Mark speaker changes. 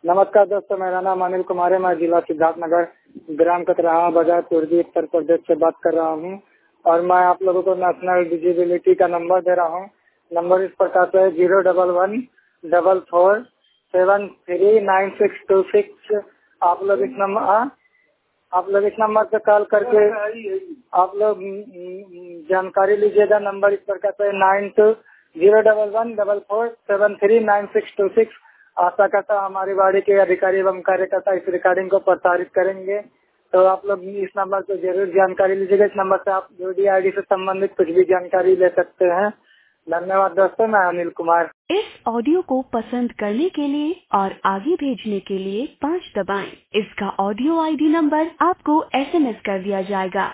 Speaker 1: नमस्कार दोस्तों, मेरा नाम अनिल कुमार है। मैं जिला सिद्धार्थनगर, ग्राम कतराहा, बाजार पूर्वी, उत्तर प्रदेश से बात कर रहा हूं और मैं आप लोगों को नेशनल डिजेबिलिटी का नंबर दे रहा हूं। नंबर इस प्रकार से है 01144739626। आप लोग इस नंबर पे कॉल करके आप लोग जानकारी लीजिएगा। नंबर इस प्रकार से 92011447399626। आशा करता हमारी बाड़ी के अधिकारी एवं कार्यकर्ता इस रिकॉर्डिंग को प्रसारित करेंगे, तो आप लोग इस नंबर पे जरूर जानकारी लीजिएगा। इस नंबर से आप यूडीआईडी से संबंधित कुछ भी जानकारी ले सकते हैं। धन्यवाद दोस्तों, मैं अनिल कुमार।
Speaker 2: इस ऑडियो को पसंद करने के लिए और आगे भेजने के लिए 5 दबाएं। इसका ऑडियो आईडी नंबर आपको SMS कर दिया जाएगा।